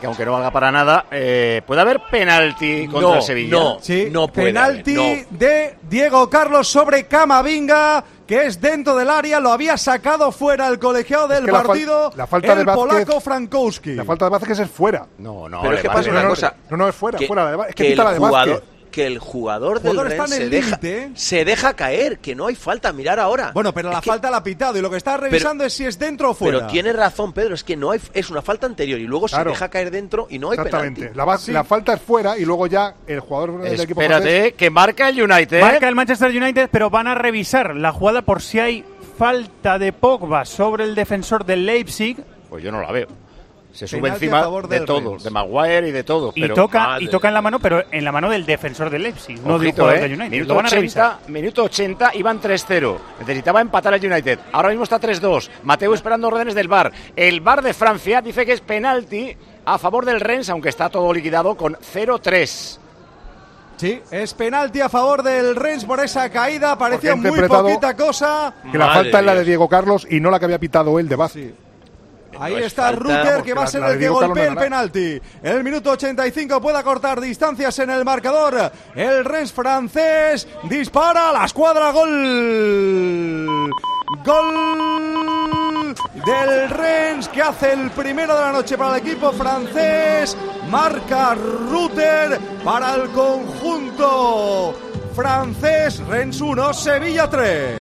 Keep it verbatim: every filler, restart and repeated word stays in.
que aunque no valga para nada, eh, ¿puede haber penalti contra no, el Sevilla? No, sí, no puede penalti haber, no. de Diego Carlos sobre Camavinga, que es dentro del área, lo había sacado fuera el colegiado del Es que la fal- partido, la falta el de Vázquez- polaco Frankowski. La falta de Vázquez es fuera. No, no. Pero es que vale, pasa vale. una no, cosa. No, no es fuera, que, fuera. Es que, que quita el la de jugador, Vázquez. que el jugador del jugador está Rennes en se el deja, límite, ¿eh? se deja caer, que no hay falta. Mirar ahora. Bueno, pero Es la que- falta la ha pitado y lo que está revisando es si es dentro o fuera. Pero tiene razón, Pedro, es que no hay, es una falta anterior y luego Claro. se deja caer dentro y no hay Exactamente. penalti. La, va- Sí. la falta es fuera y luego ya el jugador del equipo francés. Espérate, que marca el United. Marca el Manchester United, pero van a revisar la jugada por si hay falta de Pogba sobre el defensor del Leipzig. Pues yo no la veo. Se sube Penalti a encima favor de del todos, Rennes. de Maguire y de todo. Y pero, toca madre y toca en la mano, pero en la mano del defensor del Leipzig, no del ojito, jugador eh, del United. minuto Lo van a revisar. ochenta, minuto ochenta, iban tres cero. Necesitaba empatar el United. Ahora mismo está tres dos. Mateo esperando órdenes del V A R. El V A R de Francia dice que es penalti a favor del Rennes, aunque está todo liquidado con cero tres. Sí, es penalti a favor del Rennes por esa caída, parecía Porque ha muy interpretado poquita cosa. Que la Madre falta es la de Dios. Diego Carlos y no la que había pitado él de Vázquez. Ahí No es está falta, Rutter, que va a porque ser la- la el de que Diego Carlos golpee no el gana. penalti. En el minuto ochenta y cinco puede acortar distancias en el marcador. El Rennes francés dispara a la escuadra. Gol. Gol del Rennes, que hace el primero de la noche para el equipo francés. Marca Rutter para el conjunto francés. Rennes uno, Sevilla tres.